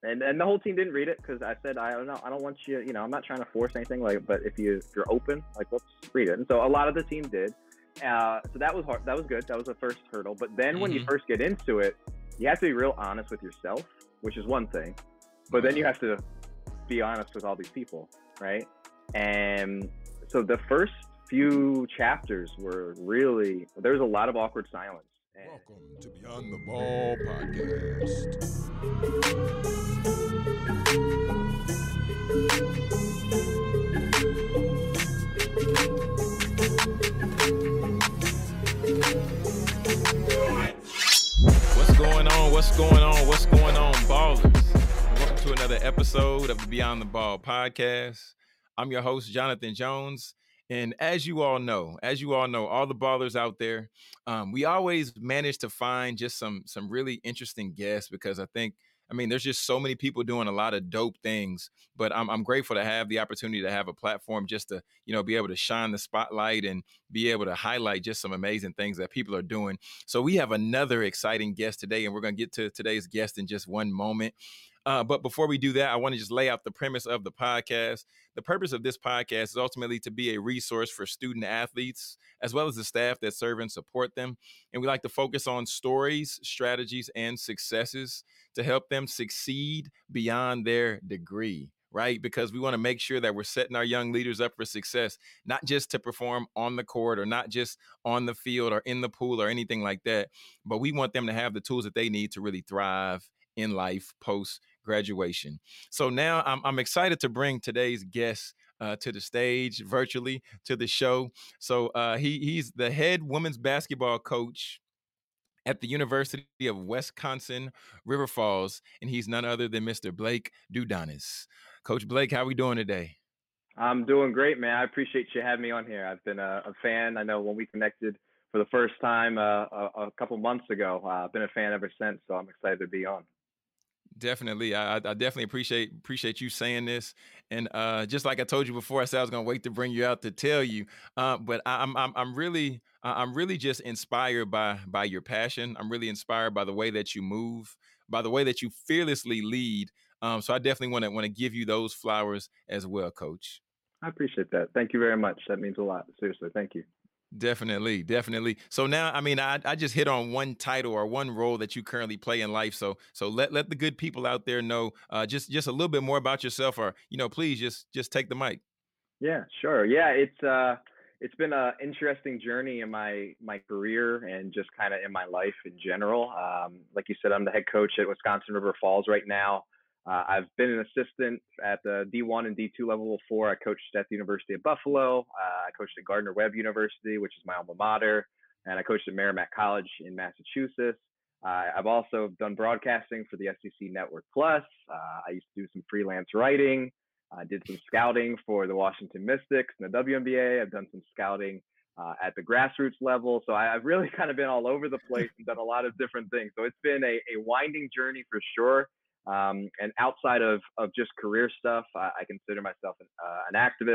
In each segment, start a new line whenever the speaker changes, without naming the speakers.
And the whole team didn't read it because I said I don't know, I don't want you, I'm not trying to force anything, like, but if you're open, like, let's read it. And so a lot of the team did. So that was hard. That was good. That was the first hurdle. But then when you
Mm-hmm.
first get into it, you have to be real honest with yourself, which is one thing. But then you have to be honest with all these people, right? And so the first few chapters were really, there was a lot of awkward silence.
Welcome to Beyond the Ball podcast.
What's going on? What's going on? What's going on, ballers? Welcome to another episode of the Beyond the Ball podcast. I'm your host, Jonathan Jones. And as you all know, all the ballers out there, we always manage to find just some really interesting guests because there's just so many people doing a lot of dope things. But I'm grateful to have the opportunity to have a platform just to, be able to shine the spotlight and be able to highlight just some amazing things that people are doing. So we have another exciting guest today, and we're going to get to today's guest in just one moment. But before we do that, I want to just lay out the premise of the podcast. The purpose of this podcast is ultimately to be a resource for student athletes, as well as the staff that serve and support them. And we like to focus on stories, strategies, and successes to help them succeed beyond their degree, right? Because we want to make sure that we're setting our young leaders up for success, not just to perform on the court or not just on the field or in the pool or anything like that, but we want them to have the tools that they need to really thrive in life post-graduation. So now I'm excited to bring today's guest to the stage virtually to the show. So he's the head women's basketball coach at the University of Wisconsin River Falls, and he's none other than Mr. Blake Dudonis. Coach Blake, how are we doing today?
I'm doing great, man. I appreciate you having me on here. I've been a fan. I know when we connected for the first time a couple months ago, I've been a fan ever since. So I'm excited to be on.
Definitely. I definitely appreciate you saying this. And just like I told you before, I said I was going to wait to bring you out to tell you. But I'm really just inspired by your passion. I'm really inspired by the way that you move, by the way that you fearlessly lead. So I definitely want to give you those flowers as well, Coach.
I appreciate that. Thank you very much. That means a lot. Seriously. Thank you.
Definitely. So now, I just hit on one title or one role that you currently play in life. So let the good people out there know just a little bit more about yourself, or please just take the mic.
Yeah, sure. Yeah, it's been an interesting journey in my career and just kind of in my life in general. Like you said, I'm the head coach at Wisconsin River Falls right now. I've been an assistant at the D1 and D2 level before. I coached at the University of Buffalo. I coached at Gardner-Webb University, which is my alma mater, and I coached at Merrimack College in Massachusetts. I've also done broadcasting for the SEC Network Plus. I used to do some freelance writing. I did some scouting for the Washington Mystics and the WNBA. I've done some scouting at the grassroots level. So I've really kind of been all over the place and done a lot of different things. So it's been a winding journey for sure. And outside of just career stuff, I consider myself an activist,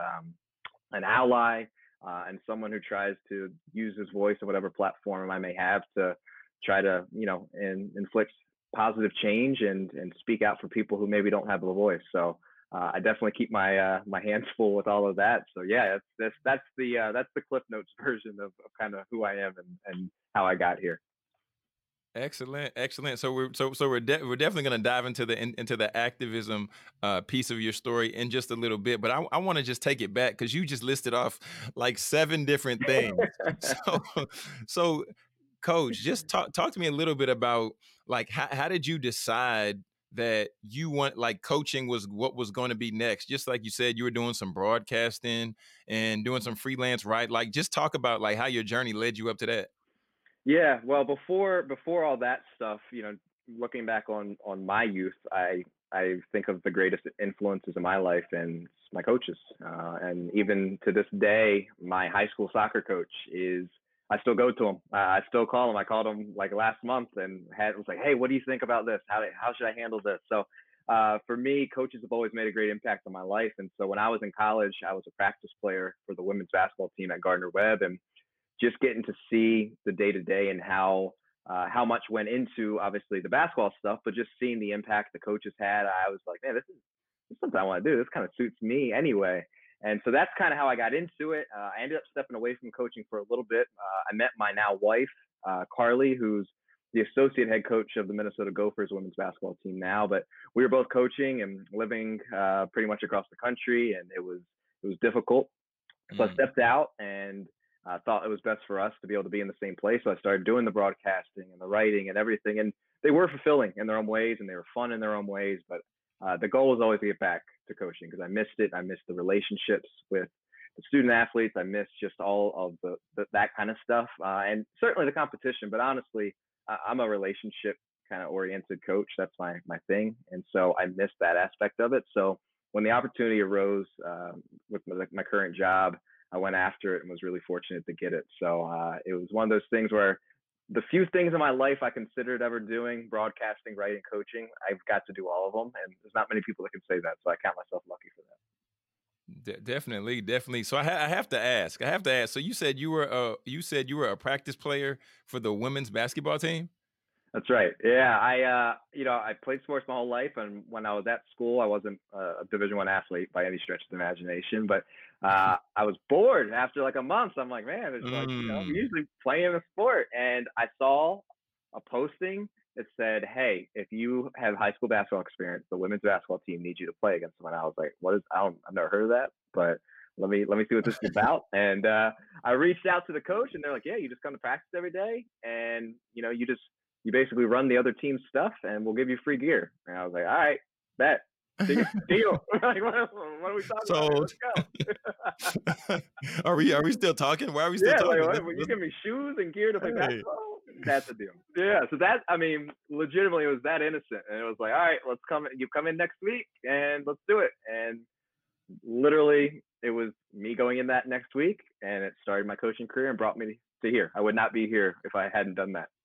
an ally, and someone who tries to use his voice on whatever platform I may have to try to, inflict positive change and speak out for people who maybe don't have a voice. So I definitely keep my my hands full with all of that. So yeah, that's the Cliff Notes version of kind of who I am and how I got here.
Excellent. So we're definitely going to dive into the activism piece of your story in just a little bit. But I want to just take it back because you just listed off like 7 different things. so Coach, just talk to me a little bit about like how did you decide that you want, like, coaching was what was going to be next? Just like you said, you were doing some broadcasting and doing some freelance, right? Like, just talk about like how your journey led you up to that.
Yeah, well, before all that stuff, looking back on my youth, I think of the greatest influences in my life and my coaches, and even to this day, my high school soccer coach is. I still go to him. I still call him. I called him like last month and was like, "Hey, what do you think about this? How should I handle this?" So, for me, coaches have always made a great impact on my life. And so when I was in college, I was a practice player for the women's basketball team at Gardner-Webb, and just getting to see the day to day and how how much went into obviously the basketball stuff, but just seeing the impact the coaches had, I was like, man, this is something I want to do. This kind of suits me anyway. And so that's kind of how I got into it. I ended up stepping away from coaching for a little bit. I met my now wife, Carly, who's the associate head coach of the Minnesota Gophers women's basketball team now. But we were both coaching and living pretty much across the country, and it was difficult. So I stepped out and thought it was best for us to be able to be in the same place. So I started doing the broadcasting and the writing and everything. And they were fulfilling in their own ways, and they were fun in their own ways. But the goal was always to get back to coaching because I missed it. I missed the relationships with the student athletes. I missed just all of that kind of stuff, and certainly the competition. But honestly, I'm a relationship kind of oriented coach. That's my thing. And so I missed that aspect of it. So when the opportunity arose with my current job, I went after it and was really fortunate to get it. So it was one of those things where the few things in my life I considered ever doing, broadcasting, writing, coaching, I've got to do all of them. And there's not many people that can say that. So I count myself lucky for that.
Definitely. So I have to ask. So you said you were a practice player for the women's basketball team?
That's right. Yeah, I played sports my whole life, and when I was at school, I wasn't a Division I athlete by any stretch of the imagination. But I was bored after like a month. So I'm like, man, it's like I'm usually playing a sport, and I saw a posting that said, "Hey, if you have high school basketball experience, the women's basketball team needs you to play against them." And I was like, "What is? I've never heard of that, but let me see what this is about." And I reached out to the coach, and they're like, "Yeah, you just come to practice every day, and you basically run the other team's stuff, and we'll give you free gear." And I was like, "All right, bet, deal." Like, what are we talking about? Let's
go. Are we still talking? Why are we still talking?
Like, when you give me shoes and gear to play basketball, that's a deal. Yeah. So legitimately, it was that innocent, and it was like, "All right, let's come. You come in next week, and let's do it." And literally, it was me going in that next week, and it started my coaching career and brought me to here. I would not be here if I hadn't done that.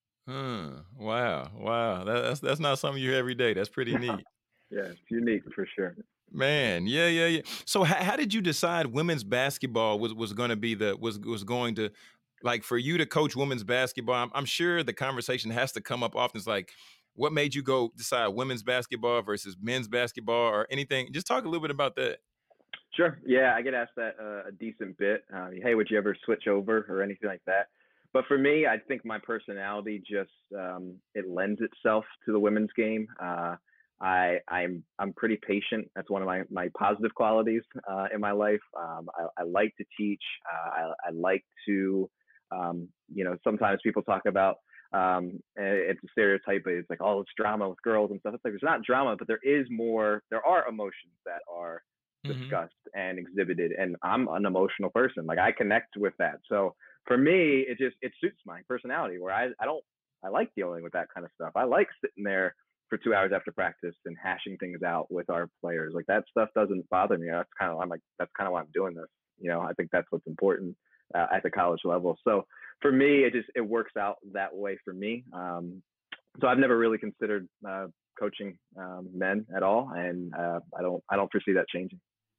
Wow. That's not something you hear every day. That's pretty neat.
Yeah, it's unique for sure.
Man, yeah. So how did you decide women's basketball was going to be going to, like, for you to coach women's basketball? I'm sure the conversation has to come up often. It's like, what made you go decide women's basketball versus men's basketball or anything? Just talk a little bit about that.
Sure. Yeah, I get asked that a decent bit. Hey, would you ever switch over or anything like that? But for me, I think my personality just it lends itself to the women's game. I'm pretty patient. That's one of my positive qualities in my life. I like to teach. I like to, sometimes people talk about it's a stereotype, but it's like, oh, it's drama with girls and stuff. It's like there's not drama, but there are emotions that are discussed and exhibited, and I'm an emotional person. Like I connect with that. So for me, it suits my personality where I like dealing with that kind of stuff. I like sitting there for 2 hours after practice and hashing things out with our players. Like that stuff doesn't bother me. That's kind of why I'm doing this. I think that's what's important at the college level. So for me, it works out that way for me. So I've never really considered coaching men at all, and I don't foresee that changing.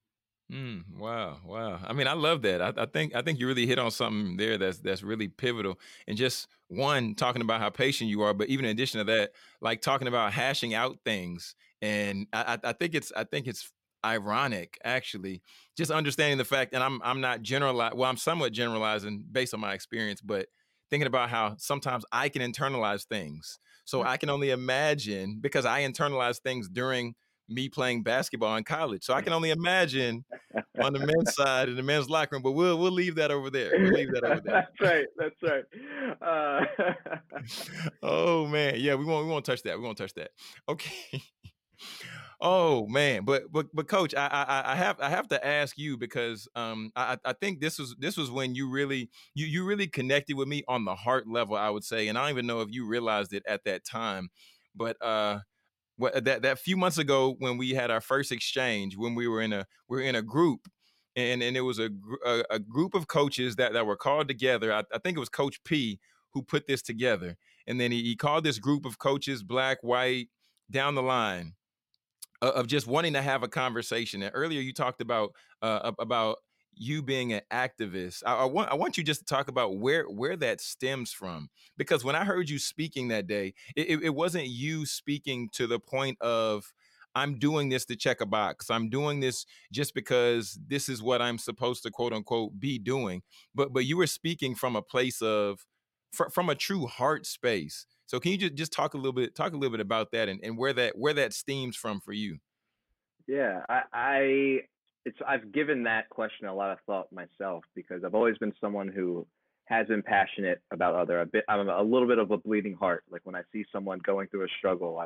Wow. I mean, I love that. I think you really hit on something there that's really pivotal. And just one, talking about how patient you are, but even in addition to that, like talking about hashing out things. And I think it's ironic, actually, just understanding the fact, and I'm not generalizing. Well, I'm somewhat generalizing based on my experience, but thinking about how sometimes I can internalize things. So I can only imagine, because I internalize things during me playing basketball in college. So I can only imagine on the men's side in the men's locker room, but we'll leave that over there.
That's right.
Oh man. Yeah, we won't touch that. Okay. Oh man. But coach, I have to ask you, because I think this was when you really connected with me on the heart level, I would say. And I don't even know if you realized it at that time, but that few months ago when we had our first exchange, when we were in a group, and it was a group of coaches that were called together. I think it was Coach P who put this together, and then he called this group of coaches, black, white, down the line, of just wanting to have a conversation. And earlier you talked about you being an activist, I want you just to talk about where that stems from. Because when I heard you speaking that day, it wasn't you speaking to the point of, I'm doing this to check a box. I'm doing this just because this is what I'm supposed to, quote unquote, be doing. But you were speaking from a place of, from a true heart space. So can you just talk a little bit about that, and where that stems from for you?
Yeah, I've given that question a lot of thought myself because I've always been someone who has been passionate about I'm a little bit of a bleeding heart. Like when I see someone going through a struggle,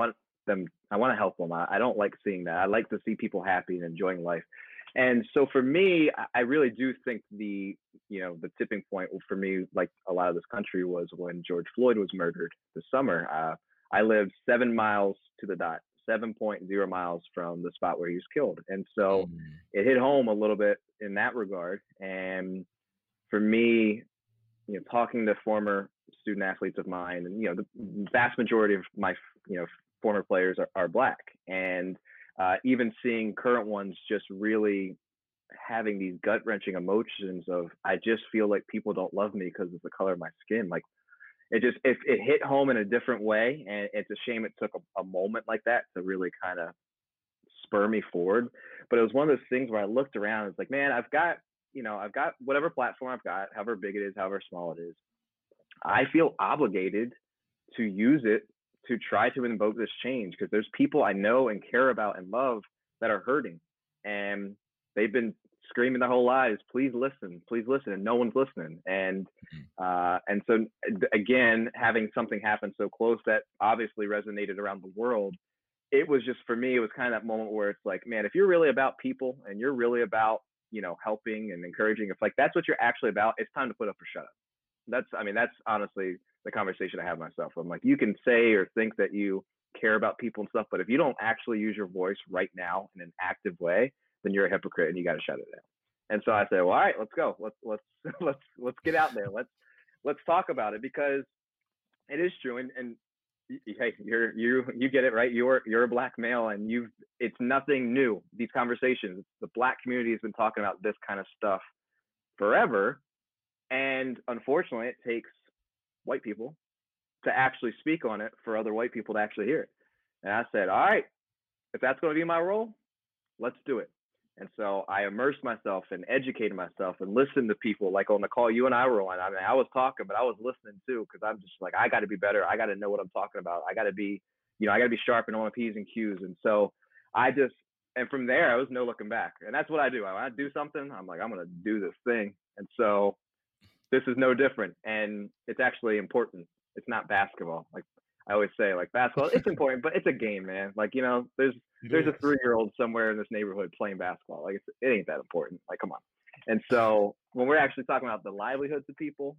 I want to help them. I don't like seeing that. I like to see people happy and enjoying life. And so for me, I really do think the tipping point for me, like a lot of this country, was when George Floyd was murdered this summer. I lived 7 miles to the dot, 7.0 miles from the spot where he was killed. And so
Mm.
it hit home a little bit in that regard. And for me, talking to former student athletes of mine, and the vast majority of my former players are black, and even seeing current ones just really having these gut wrenching emotions of, I just feel like people don't love me because of the color of my skin. Like it hit home in a different way, and it's a shame it took a moment like that to really kind of spur me forward. But it was one of those things where I looked around, it's like, man, I've got whatever platform I've got, however big it is, however small it is. I feel obligated to use it to try to invoke this change, because there's people I know and care about and love that are hurting, and they've been screaming their whole lives, please listen, and no one's listening. And so again, having something happen so close that obviously resonated around the world, it was just, for me, it was kind of that moment where it's like, man, if you're really about people and you're really about helping and encouraging, if like that's what you're actually about, it's time to put up or shut up. That's honestly the conversation I have myself. I'm like, you can say or think that you care about people and stuff, but if you don't actually use your voice right now in an active way, then you're a hypocrite and you got to shut it down. And so I say, well, all right, let's go. Let's get out there. Let's talk about it, because it is true. And hey, you get it right. You're a black male, and it's nothing new. These conversations, the black community has been talking about this kind of stuff forever. And unfortunately, it takes white people to actually speak on it for other white people to actually hear it. And I said, all right, if that's going to be my role, let's do it. And so I immersed myself and educated myself and listened to people, like on the call you and I were on. I mean, I was talking, but I was listening too, because I'm just like, I got to be better. I got to know what I'm talking about. I got to be sharp in all my P's and Q's. And so and from there, I was no looking back. And that's what I do. When I do something, I'm like, I'm going to do this thing. And so this is no different. And it's actually important. It's not basketball. Like I always say, like basketball, it's important, but it's a game, man. Like, there's a 3-year-old somewhere in this neighborhood playing basketball. Like it ain't that important. Like, come on. And so when we're actually talking about the livelihoods of people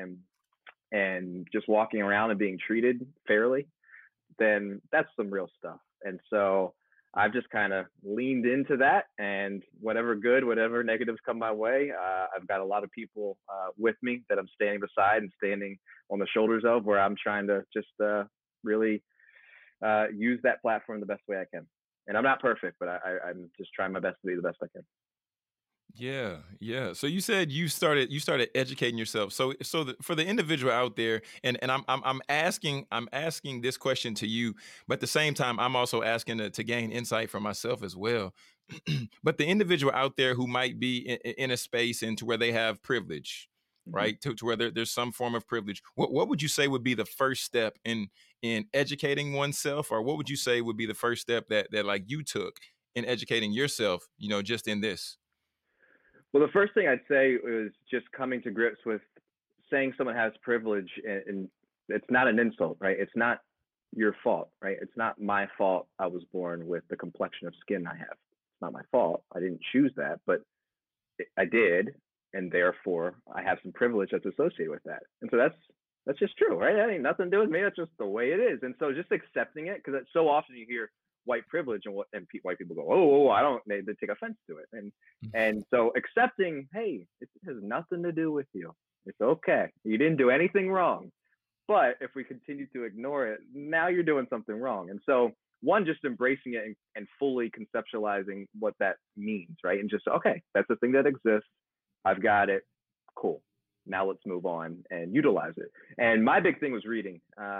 and just walking around and being treated fairly, then that's some real stuff. And so I've just kind of leaned into that, and whatever negatives come my way, I've got a lot of people with me that I'm standing beside and standing on the shoulders of, where I'm trying to just really use that platform the best way I can. And I'm not perfect, but I'm just trying my best to be the best I can.
Yeah, yeah. So you said you started educating yourself. For the individual out there, and I'm asking this question to you, but at the same time, I'm also asking to gain insight for myself as well. But the individual out there who might be in a space into where they have privilege,
Mm-hmm.
right? To where there's some form of privilege. What would you say would be the first step in educating oneself, or what would you say would be the first step that like you took in educating yourself? Just in this.
Well, the first thing I'd say is just coming to grips with saying someone has privilege, and it's not an insult, right? It's not your fault, right? It's not my fault I was born with the complexion of skin I have. It's not my fault. I didn't choose that, but I did, and therefore I have some privilege that's associated with that. And so that's just true, right? That ain't nothing to do with me. That's just the way it is. And so just accepting it, because so often you hear white privilege and white people go, oh, I don't, they take offense to it. And so accepting, hey, it has nothing to do with you. It's okay. You didn't do anything wrong. But if we continue to ignore it, now you're doing something wrong. And so one, just embracing it and fully conceptualizing what that means, right? And just, okay, that's a thing that exists. I've got it. Cool. Now let's move on and utilize it. And my big thing was reading.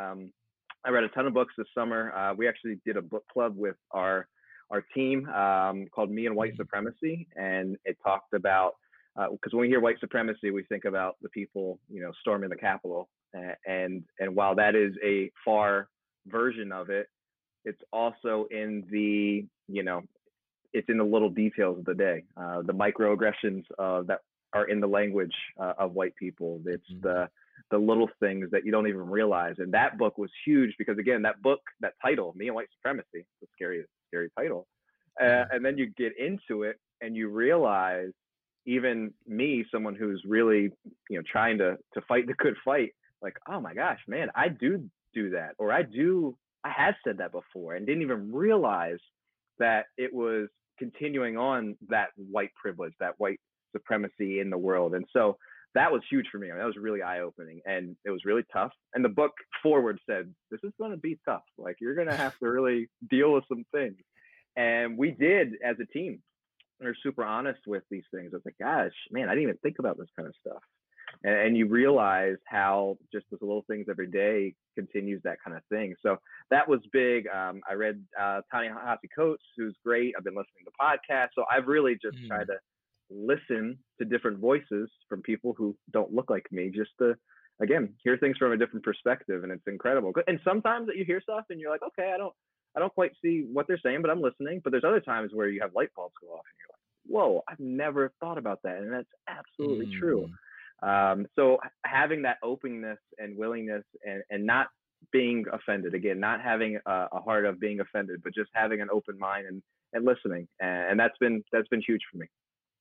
I read a ton of books this summer. We actually did a book club with our team called Me and White Supremacy, and it talked about, because when we hear white supremacy, we think about the people, storming the Capitol, and while that is a far version of it, it's also in the, it's in the little details of the day, the microaggressions that are in the language of white people. It's the little things that you don't even realize. And that book was huge because, again, that book, that title, Me and White Supremacy, it's a scary title. And then you get into it and you realize, even me, someone who's really, trying to fight the good fight, like, oh my gosh, man, I do that. Or I have said that before and didn't even realize that it was continuing on that white privilege, that white supremacy in the world. And so that was huge for me. That was really eye-opening, and it was really tough. And the book forward said, this is going to be tough. Like, you're going to have to really deal with some things. And we did as a team. We were super honest with these things. I was like, gosh, man, I didn't even think about this kind of stuff. And you realize how just those little things every day continues that kind of thing. So that was big. I read Ta-Nehisi Coates, who's great. I've been listening to podcasts. So I've really just tried to listen to different voices from people who don't look like me, just to, again, hear things from a different perspective. And it's incredible. And sometimes that you hear stuff and you're like, okay, I don't quite see what they're saying, but I'm listening. But there's other times where you have light bulbs go off and you're like, whoa, I've never thought about that. And that's absolutely true. So having that openness and willingness and not being offended, again, not having a heart of being offended, but just having an open mind and listening. And that's been huge for me.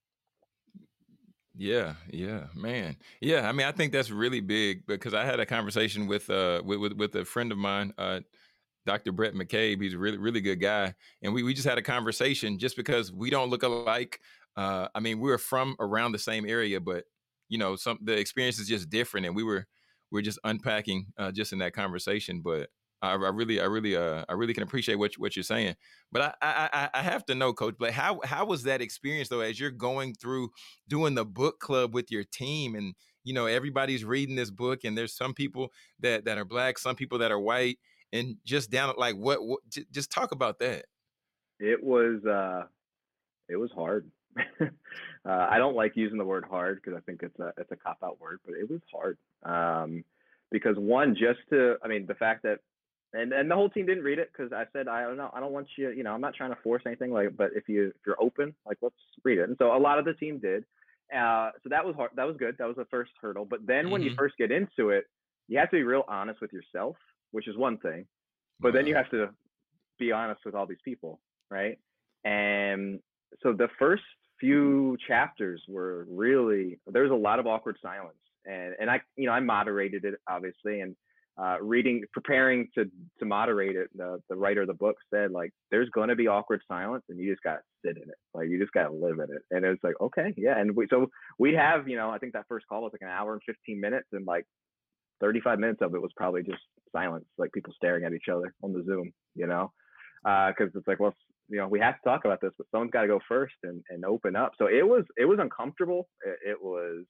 Yeah, man. Yeah, I mean, I think that's really big because I had a conversation with a friend of mine, Dr. Brett McCabe. He's a really, really good guy. And we just had a conversation just because we don't look alike. I mean, we're from around the same area, but the experience is just different. And we're just unpacking just in that conversation. But I really can appreciate what you're saying. But I have to know, Coach Blake, how was that experience though, as you're going through doing the book club with your team, and everybody's reading this book, and there's some people that are Black, some people that are white, and just down like what just talk about that.
It was hard. I don't like using the word hard because I think it's a cop-out word, but it was hard because one, the fact that and the whole team didn't read it because I said, I don't want you, I'm not trying to force anything, but if you're open, like, let's read it. And so a lot of the team did. So that was hard. That was good. That was the first hurdle. But then when you first get into it, you have to be real honest with yourself, which is one thing, but then you have to be honest with all these people, right? And so the first few chapters were really, there was a lot of awkward silence, and I moderated it, obviously, and preparing to moderate it, the writer of the book said, like, there's going to be awkward silence and you just got to sit in it. Like, you just got to live in it. And it was like, okay, yeah. And we have, I think that first call was like an hour and 15 minutes, and like 35 minutes of it was probably just silence, like people staring at each other on the Zoom, because it's like, well, we have to talk about this, but someone's got to go first and open up. So it was uncomfortable. It was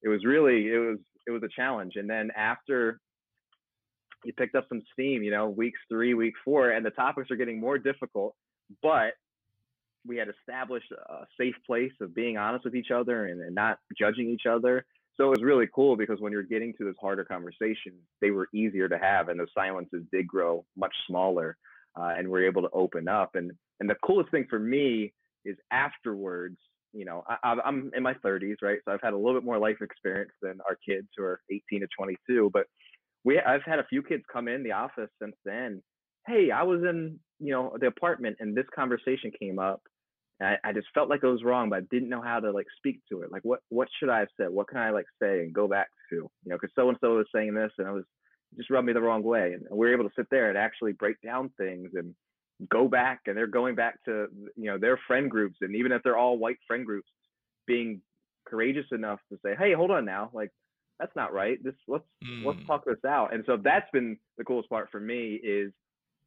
a challenge. And then after you picked up some steam, weeks 3, week 4, and the topics are getting more difficult, but we had established a safe place of being honest with each other and not judging each other. So it was really cool because when you're getting to those harder conversations, they were easier to have, and those silences did grow much smaller, and we're able to open up. And the coolest thing for me is afterwards, I'm in my 30s, right? So I've had a little bit more life experience than our kids who are 18 to 22, but I've had a few kids come in the office since then. Hey, I was in, the apartment and this conversation came up. And I just felt like it was wrong, but I didn't know how to like speak to it. Like, what should I have said? What can I like say and go back to? Because so-and-so was saying this and it just rubbed me the wrong way. And we were able to sit there and actually break down things and go back. And they're going back to, their friend groups. And even if they're all white friend groups, being courageous enough to say, hey, hold on now. Like, that's not right. Let's talk this out. And so that's been the coolest part for me is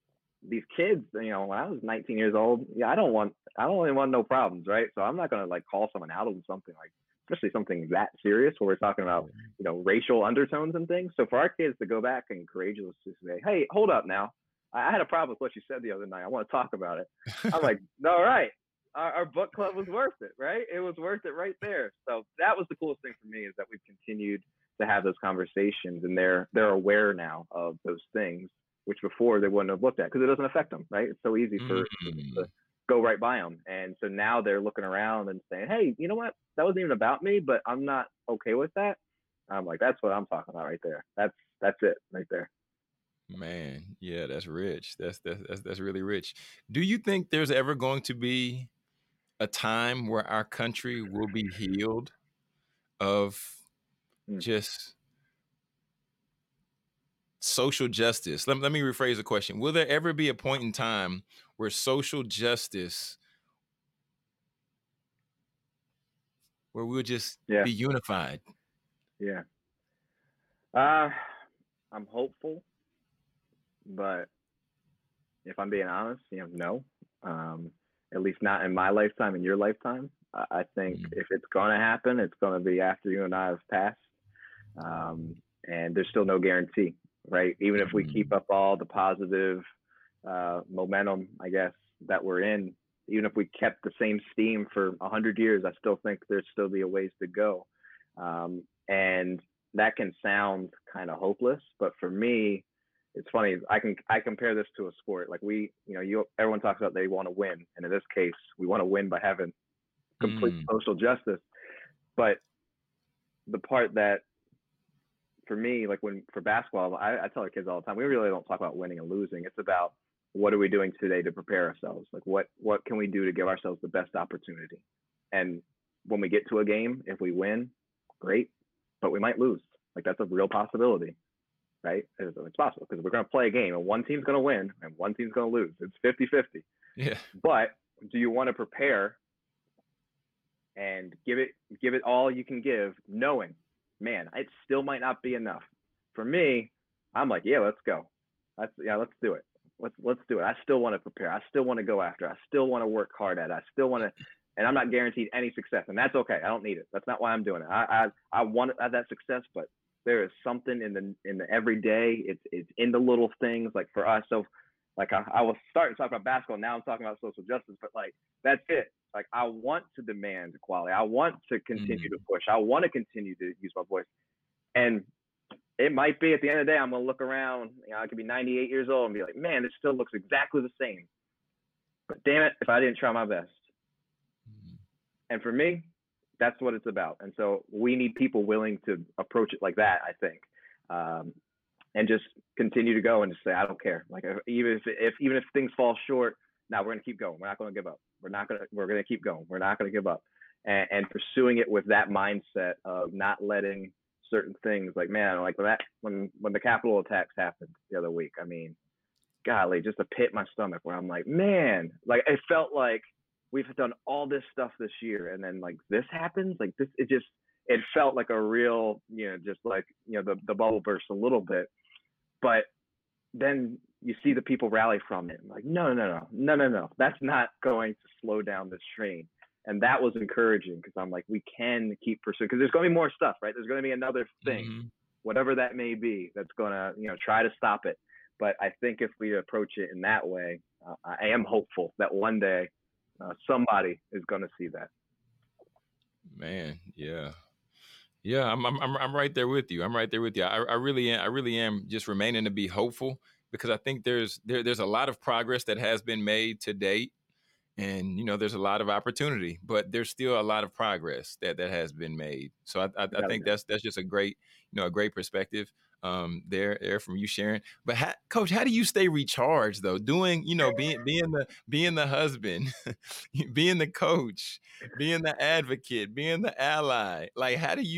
these kids, when I was 19 years old, yeah, I don't really want no problems, right? So I'm not gonna like call someone out on something like, especially something that serious where we're talking about, racial undertones and things. So for our kids to go back and courageously say, hey, hold up now, I had a problem with what you said the other night. I want to talk about it. I'm like, all right. Our book club was worth it, right? It was worth it right there. So that was the coolest thing for me, is that we've continued to have those conversations, and they're aware now of those things, which before they wouldn't have looked at, because it doesn't affect them, right? It's so easy for to go right by them. And so now they're looking around and saying, hey, you know what? That wasn't even about me, but I'm not okay with that. I'm like, that's what I'm talking about right there. That's it right there.
Man, yeah, that's rich. That's really rich. Do you think there's ever going to be a time where our country will be healed of just social justice? Let me rephrase the question. Will there ever be a point in time where social justice, where we'll just be unified?
Yeah. I'm hopeful, but if I'm being honest, no. At least not in my lifetime, in your lifetime. I think if it's going to happen, it's going to be after you and I have passed. And there's still no guarantee, right? Even if we keep up all the positive momentum, I guess, that we're in, even if we kept the same steam for 100 years, I still think there's still be a ways to go. And that can sound kind of hopeless, but for me, it's funny. I compare this to a sport. Like everyone talks about they want to win, and in this case, we want to win by having complete social justice. But the part that, for me, like for basketball, I tell our kids all the time, we really don't talk about winning and losing. It's about what are we doing today to prepare ourselves? Like what can we do to give ourselves the best opportunity? And when we get to a game, if we win, great, but we might lose. Like that's a real possibility. Right? It's possible, because we're going to play a game and one team's going to win and one team's going to lose. It's 50-50.
Yeah.
But do you want to prepare and give it all you can give, knowing, man, it still might not be enough? For me, I'm like, yeah, let's go. Let's do it. Let's do it. I still want to prepare. I still want to go after. I still want to work hard at it. I still want to, and I'm not guaranteed any success, and that's okay. I don't need it. That's not why I'm doing it. I want to have that success, but there is something in the everyday. It's in the little things, like for us. So like I was starting to talk about basketball. Now I'm talking about social justice, but like, that's it. Like I want to demand equality. I want to continue to push. I want to continue to use my voice. And it might be at the end of the day, I'm going to look around, I could be 98 years old and be like, man, this still looks exactly the same. But damn it, if I didn't try my best. And for me, that's what it's about. And so we need people willing to approach it like that, I think, and just continue to go and just say, I don't care. Like even if things fall short, now we're going to keep going. We're not going to give up. We're going to keep going. We're not going to give up, and pursuing it with that mindset of not letting certain things, like, man, like when the Capitol attacks happened the other week, I mean, golly, just a pit in my stomach where I'm like, man, like it felt like we've done all this stuff this year, and then like this happens, like this, it felt like a real, just like, the bubble burst a little bit, but then you see the people rally from it. I'm like, no, that's not going to slow down this train. And that was encouraging, because I'm like, we can keep pursuing, because there's going to be more stuff, right? There's going to be another thing, whatever that may be, that's going to, try to stop it. But I think if we approach it in that way, I am hopeful that one day somebody is going to see that.
Man, yeah. I'm right there with you. I really am just remaining to be hopeful, because I think there's a lot of progress that has been made to date, and there's a lot of opportunity, but there's still a lot of progress that has been made. So I think that's just a great perspective there from you sharing. But Coach, how do you stay recharged though? Doing being the husband, being the coach, being the advocate, being the ally. Like, how do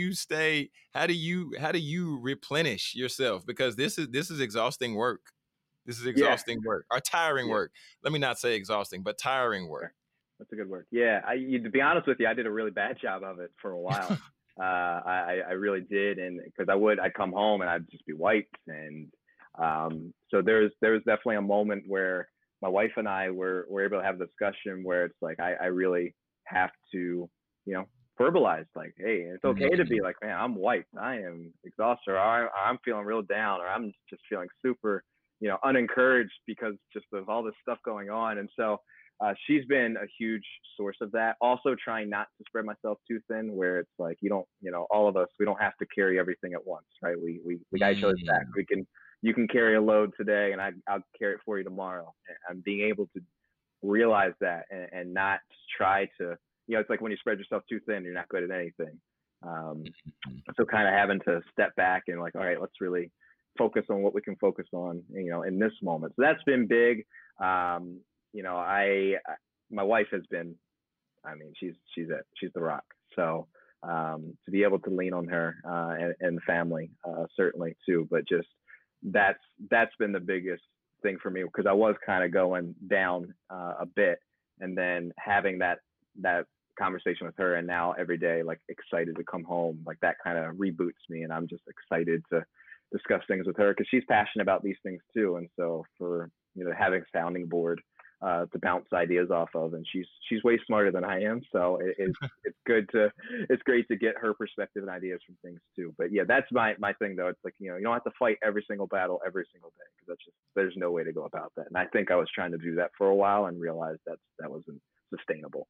you replenish yourself? Because this is exhausting work. This is exhausting work, or tiring work. Let me not say exhausting, but tiring work.
That's a good word. Yeah, to be honest with you, I did a really bad job of it for a while. I really did, and because I'd come home and I'd just be wiped, and so there's definitely a moment where my wife and I were able to have a discussion where it's like I really have to, verbalize like, hey, it's okay to be
Mhm.
like, man, I'm wiped, I am exhausted, or I'm feeling real down, or I'm just feeling super, unencouraged because just of all this stuff going on. And so she's been a huge source of that. Also, trying not to spread myself too thin, where it's like you don't, all of us, we don't have to carry everything at once, right? We got each other's back.
Mm.
You can carry a load today, and I'll carry it for you tomorrow. And being able to realize that and not try to, it's like when you spread yourself too thin, you're not good at anything. Um,
Mhm.
so kind of having to step back and like, all right, let's really focus on what we can focus on, in this moment. So that's been big. Um, my wife has been, I mean, she's the rock. So to be able to lean on her and the family certainly too, but just that's been the biggest thing for me because I was kind of going down a bit, and then having that conversation with her, and now every day like excited to come home, like that kind of reboots me, and I'm just excited to discuss things with her because she's passionate about these things too, and so for having a sounding board to bounce ideas off of, and she's way smarter than I am, so it's great to get her perspective and ideas from things too. But yeah, that's my thing though. It's like you don't have to fight every single battle every single day because there's no way to go about that. And I think I was trying to do that for a while and realized that wasn't sustainable.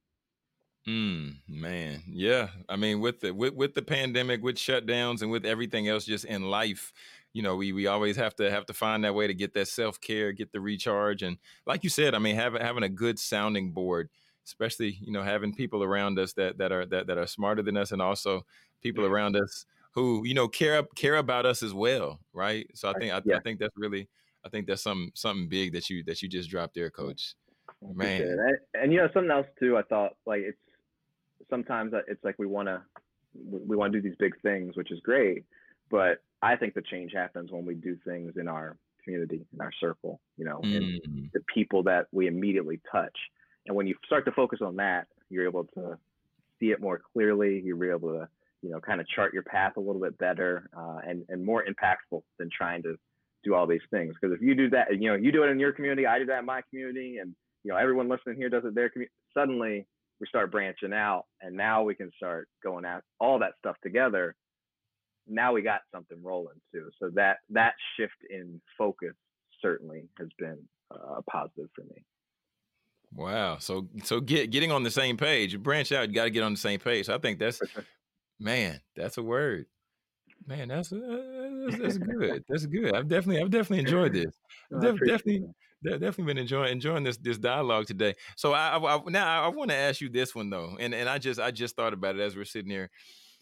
Man, yeah. I mean, with the pandemic, with shutdowns, and with everything else just in life, we always have to find that way to get that self care, get the recharge, and like you said, I mean, having a good sounding board, especially having people around us that are smarter than us, and also people
Mm-hmm.
around us who care about us as well, right? So I
Yeah,
think that's really I think that's something big that you just dropped there, Coach.
I appreciate it.
Man.
And something else too. I thought like it's sometimes it's like we want to do these big things, which is great, but I think the change happens when we do things in our community, in our circle, and
Mm.
the people that we immediately touch. And when you start to focus on that, you're able to see it more clearly. You're able to, kind of chart your path a little bit better and more impactful than trying to do all these things. Because if you do that, you do it in your community, I do that in my community, and everyone listening here does it their community. Suddenly, we start branching out, and now we can start going at all that stuff together. Now we got something rolling too. So that shift in focus certainly has been positive for me.
Wow. So getting on the same page, branch out, you got to get on the same page. So I think
For sure.
man, that's a word. Man, that's good. That's good. I've definitely enjoyed this. I've
I appreciate
definitely
that.
definitely been enjoying this dialogue today. So now I want to ask you this one though, and I just thought about it as we're sitting here.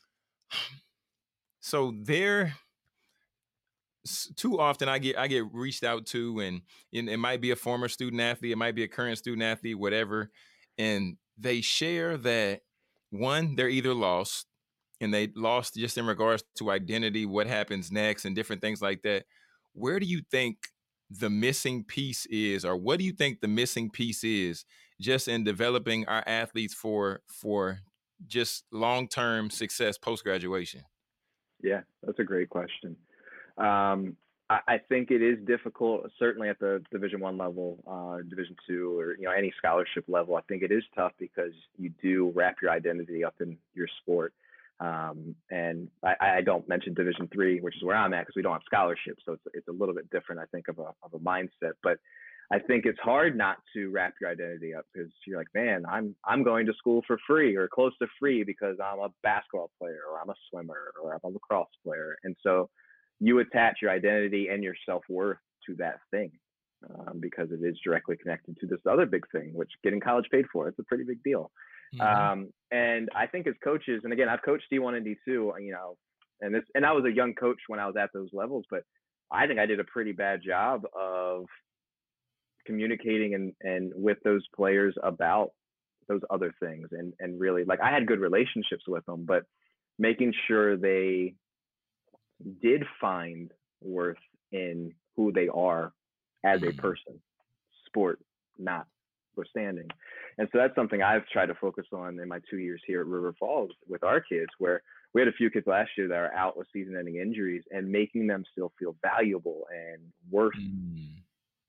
So too often I get reached out to, and it might be a former student athlete, it might be a current student athlete, whatever, and they share that one, they're either lost, and they lost just in regards to identity, what happens next, and different things like that. Where do you think the missing piece is, or what do you think the missing piece is, just in developing our athletes for just long-term success post graduation?
Yeah, that's a great question. Um, I think it is difficult, certainly at the Division 1 level, Division 2, or any scholarship level. I think it is tough because you do wrap your identity up in your sport. And I don't mention Division 3, which is where I'm at, because we don't have scholarships, so it's a little bit different, I think, of a mindset. But I think it's hard not to wrap your identity up because you're like, man, I'm going to school for free or close to free because I'm a basketball player or I'm a swimmer or I'm a lacrosse player, and so you attach your identity and your self-worth to that thing because it is directly connected to this other big thing, which getting college paid for. It's a pretty big deal.
Hmm.
And I think as coaches, and again, I've coached D1 and D2, and I was a young coach when I was at those levels, but I think I did a pretty bad job of communicating and with those players about those other things, and really, like, I had good relationships with them, but making sure they did find worth in who they are as a
Hmm.
person, sport notwithstanding. And so that's something I've tried to focus on in my 2 years here at River Falls with our kids, where we had a few kids last year that are out with season ending injuries, and making them still feel valuable and worth
Hmm.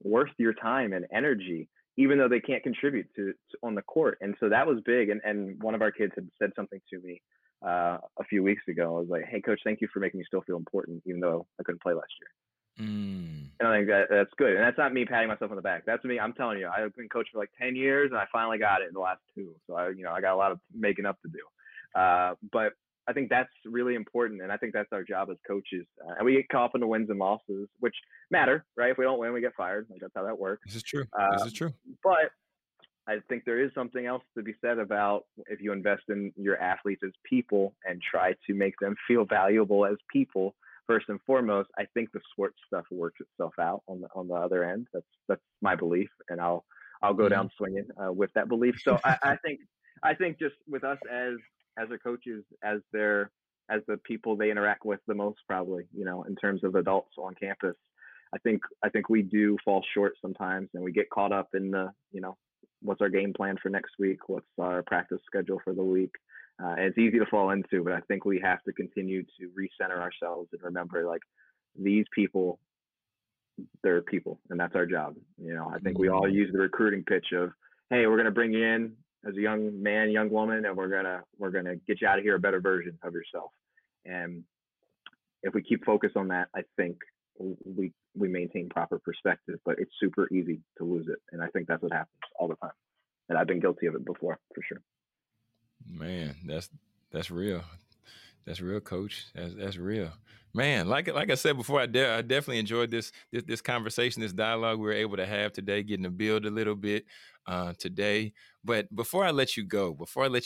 worth your time and energy, even though they can't contribute to on the court. And so that was big. And one of our kids had said something to me a few weeks ago. I was like, "Hey, coach, thank you for making me still feel important, even though I couldn't play last year." And I think that's good. And that's not me patting myself on the back. That's me. I'm telling you, I've been coaching for like 10 years and I finally got it in the last 2. So I got a lot of making up to do. But I think that's really important. And I think that's our job as coaches. And we get caught up in the wins and losses, which matter, right? If we don't win, we get fired. Like, that's how that works.
This is true. This is true.
But I think there is something else to be said about if you invest in your athletes as people and try to make them feel valuable as people, first and foremost, I think the sports stuff works itself out on the other end. That's my belief, and I'll go down swinging with that belief. So I think just with us as our coaches, as the people they interact with the most, probably, in terms of adults on campus, I think we do fall short sometimes, and we get caught up in the what's our game plan for next week, what's our practice schedule for the week. And it's easy to fall into, but I think we have to continue to recenter ourselves and remember, like, these people, they're people, and that's our job. I think we all use the recruiting pitch of, hey, we're going to bring you in as a young man, young woman, and we're going to get you out of here a better version of yourself. And if we keep focused on that, I think we maintain proper perspective, but it's super easy to lose it. And I think that's what happens all the time. And I've been guilty of it before, for sure.
Man, that's real. That's real, coach. That's real. Man, like I said before, I definitely enjoyed this conversation, this dialogue we were able to have today, getting to build a little bit today. But before I let you go,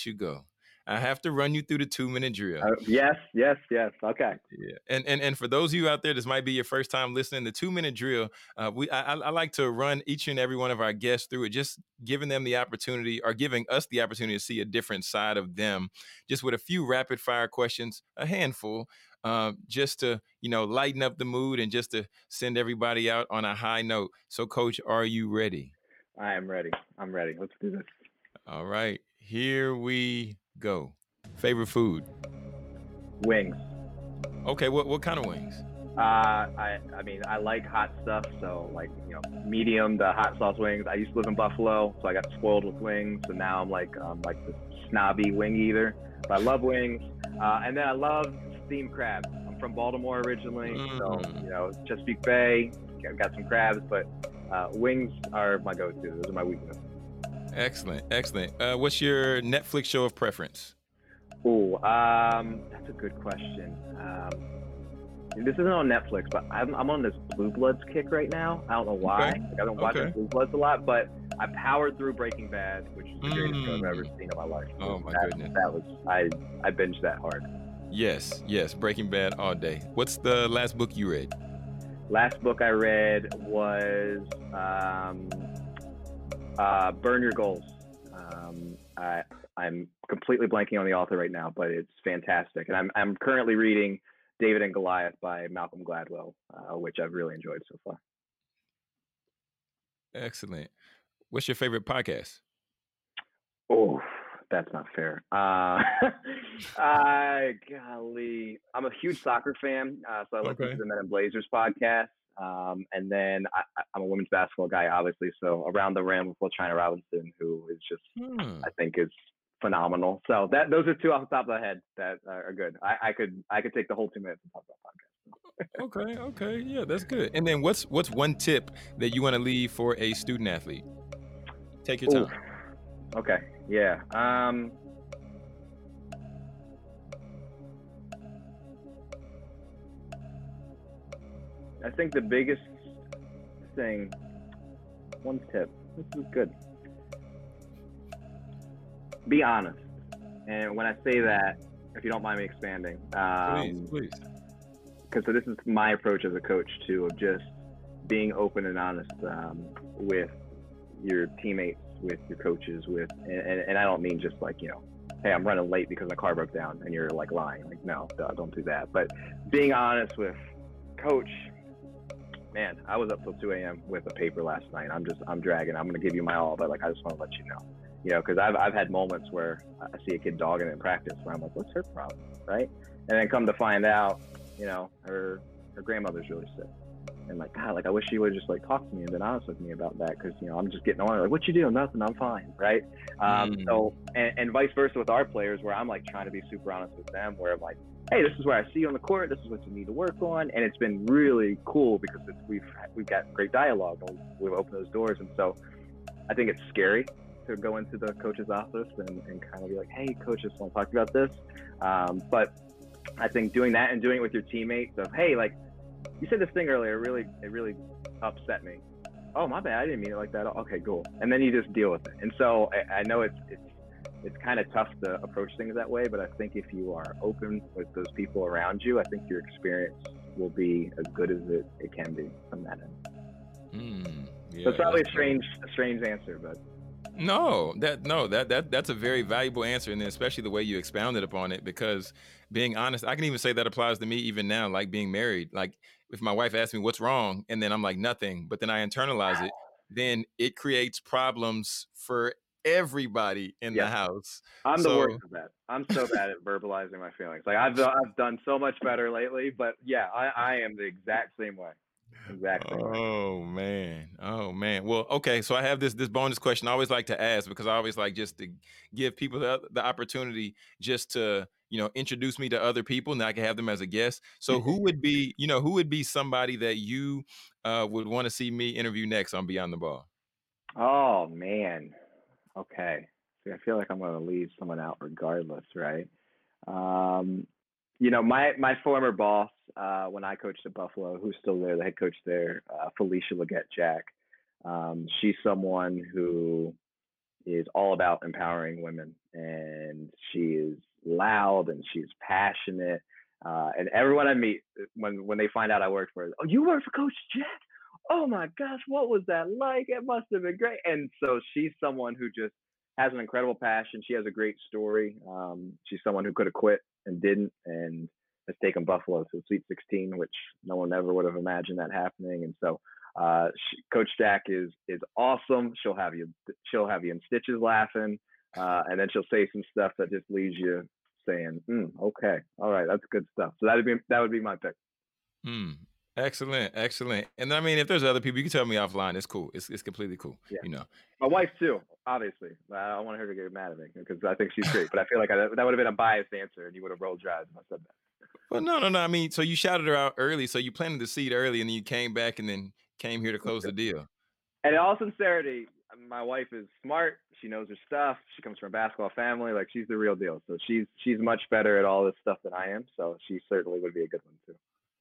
I have to run you through the 2-minute drill.
Yes. Okay.
Yeah. And for those of you out there, this might be your first time listening, the 2-minute drill, I like to run each and every one of our guests through it, just giving them the opportunity, or giving us the opportunity to see a different side of them, just with a few rapid fire questions, a handful, just to, lighten up the mood and just to send everybody out on a high note. So, Coach, are you ready?
I am ready. I'm ready. Let's do this.
All right. Here we go. Favorite food?
Wings.
Okay, what kind of wings?
I mean, I like hot stuff, so medium to hot sauce wings. I used to live in Buffalo, so I got spoiled with wings, so now I'm like the snobby wing eater. But I love wings, and then I love steamed crabs. I'm from Baltimore originally, so Chesapeake Bay. I've got some crabs, but wings are my go-to. Those are my weaknesses.
Excellent. What's your Netflix show of preference?
Oh, that's a good question. This isn't on Netflix, but I'm on this Blue Bloods kick right now. I don't know why.
Okay.
I've been watching Blue Bloods a lot, but I powered through Breaking Bad, which is the greatest show I've ever seen in my life.
Oh my goodness.
That was I binged that hard.
Yes, Breaking Bad all day. What's the last book you read?
Last book I read was Burn Your Goals. I'm completely blanking on the author right now, but it's fantastic. And I'm currently reading David and Goliath by Malcolm Gladwell, which I've really enjoyed so far.
Excellent. What's your favorite podcast?
Oh, that's not fair. Golly, I'm a huge soccer fan, so I like the Men in Blazers podcast. And then I'm a women's basketball guy, obviously. So Around the Rim with LaChina Robinson, who is just, I think, is phenomenal. So those are two off the top of the head that are good. I could take the whole 2 minutes and talk about podcast.
Okay, yeah, that's good. And then what's one tip that you want to leave for a student athlete? Take your time.
Okay, yeah. I think the biggest thing, one tip, this is good. Be honest. And when I say that, if you don't mind me expanding.
Please.
Because this is my approach as a coach too, of just being open and honest with your teammates, with your coaches, and I don't mean just like, hey, I'm running late because my car broke down and you're like lying. Like, no, don't do that. But being honest with coach, man, I was up till 2 a.m. with a paper last night. I'm dragging. I'm going to give you my all, but I just want to let you know. Because I've had moments where I see a kid dogging it in practice, where I'm like, what's her problem, right? And then come to find out, her grandmother's really sick. and like, God, like I wish you would just like talk to me and been honest with me about that, because I'm just getting on like, what you doing? Nothing, I'm fine, right? So and vice versa with our players, where I'm like trying to be super honest with them, where I'm like, hey, this is where I see you on the court, this is what you need to work on, and it's been really cool because we've got great dialogue, and we've opened those doors. And so I think it's scary to go into the coach's office and kind of be like, hey, coach, just want to talk about this. But I think doing that and doing it with your teammates of, hey, like you said this thing earlier, it really upset me. Oh, my bad, I didn't mean it like that. Okay, cool. And then you just deal with it. And so I know it's kind of tough to approach things that way, but I think if you are open with those people around you, I think your experience will be as good as it can be from that end.
Yeah,
so it's probably a strange answer, but
that's a very valuable answer, and especially the way you expounded upon it, because being honest, I can even say that applies to me even now, like being married. Like if my wife asks me what's wrong, and then I'm like nothing, but then I internalize it, then it creates problems for everybody in the house.
I'm the worst at that. I'm so bad at verbalizing my feelings. Like I've done so much better lately, but yeah, I am the exact same way. Exactly.
Oh man. Well, okay. So I have this bonus question I always like to ask, because I always like just to give people the opportunity just to, introduce me to other people, and I can have them as a guest. So who would be somebody that you would want to see me interview next on Beyond the Ball?
Oh man. Okay. See, I feel like I'm going to leave someone out regardless, right? My former boss, when I coached at Buffalo, who's still there, the head coach there, Felicia Leggett-Jack. She's someone who is all about empowering women, and she is loud and she's passionate. And everyone I meet, when they find out I worked for her, oh, you work for Coach Jack? Oh my gosh, what was that like? It must have been great. And so she's someone who just has an incredible passion. She has a great story. She's someone who could have quit and didn't, and has taken Buffalo to the Sweet 16, which no one ever would have imagined that happening. And so Coach Jack is awesome. She'll have you in stitches laughing, and then she'll say some stuff that just leaves you saying, okay, all right, that's good stuff. So that would be my pick.
Excellent. And I mean, if there's other people, you can tell me offline. It's cool. It's completely cool.
Yeah. My wife too, obviously. I don't want her to get mad at me because I think she's great. But I feel like that would have been a biased answer, and you would have rolled your eyes if I said that.
Well, no. I mean, so you shouted her out early. So you planted the seed early, and then you came back and then came here to close the deal.
And in all sincerity, my wife is smart. She knows her stuff. She comes from a basketball family. Like, she's the real deal. So she's much better at all this stuff than I am. So she certainly would be a good one too.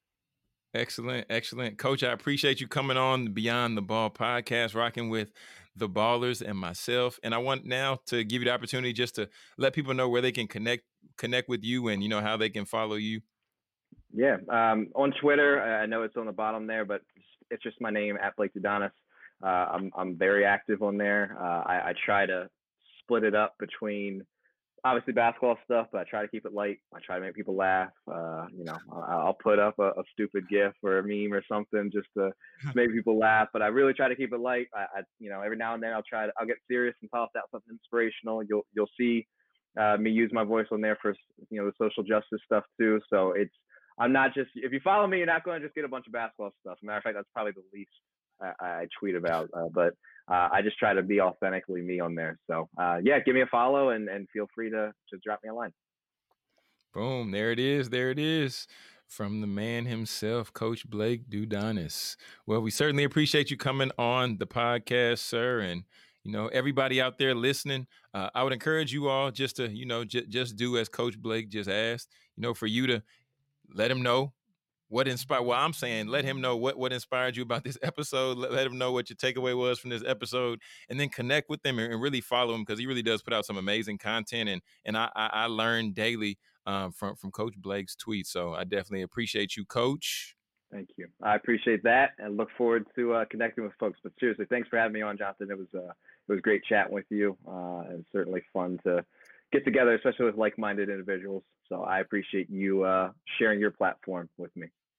Excellent. Coach, I appreciate you coming on the Beyond the Ball podcast, rocking with the Ballers and myself. And I want now to give you the opportunity just to let people know where they can connect with you, and how they can follow you.
Yeah. On Twitter, I know it's on the bottom there, but it's just my name, @BlakeDudonis. I'm very active on there. I try to split it up between obviously basketball stuff, but I try to keep it light. I try to make people laugh. I'll put up a stupid GIF or a meme or something just to make people laugh. But I really try to keep it light. Every now and then I'll get serious and toss out something inspirational. You'll see me use my voice on there for the social justice stuff too. So I'm not just, if you follow me, you're not going to just get a bunch of basketball stuff. As a matter of fact, that's probably the least I tweet about. But I just try to be authentically me on there. So give me a follow and feel free to drop me a line.
Boom. There it is. From the man himself, Coach Blake Dudonis. Well, we certainly appreciate you coming on the podcast, sir. And, everybody out there listening, I would encourage you all just to, just do as Coach Blake just asked, for you to let him know what inspired. Well, I'm saying let him know what inspired you about this episode. Let him know what your takeaway was from this episode, and then connect with him and really follow him, because he really does put out some amazing content. And I learn daily from Coach Blake's tweets. So I definitely appreciate you, Coach.
Thank you. I appreciate that, and look forward to connecting with folks. But seriously, thanks for having me on, Jonathan. It was great chatting with you, and certainly fun to get together, especially with like-minded individuals. So I appreciate you sharing your platform with me.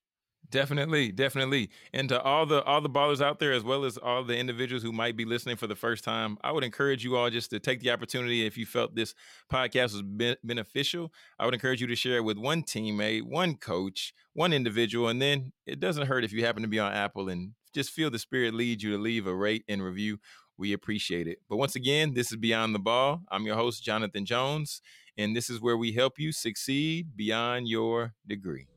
Definitely, definitely. And to all the ballers out there, as well as all the individuals who might be listening for the first time, I would encourage you all just to take the opportunity. If you felt this podcast was beneficial, I would encourage you to share it with one teammate, one coach, one individual, and then it doesn't hurt if you happen to be on Apple and just feel the spirit lead you to leave a rate and review. We appreciate it. But once again, this is Beyond the Ball. I'm your host, Jonathan Jones, and this is where we help you succeed beyond your degree.